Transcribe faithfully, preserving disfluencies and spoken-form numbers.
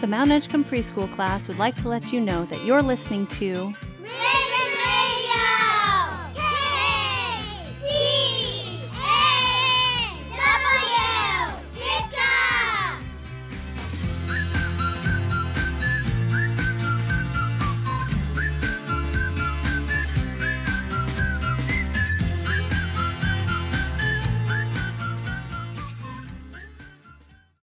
The Mount Edgecombe Preschool class would like to let you know that you're listening to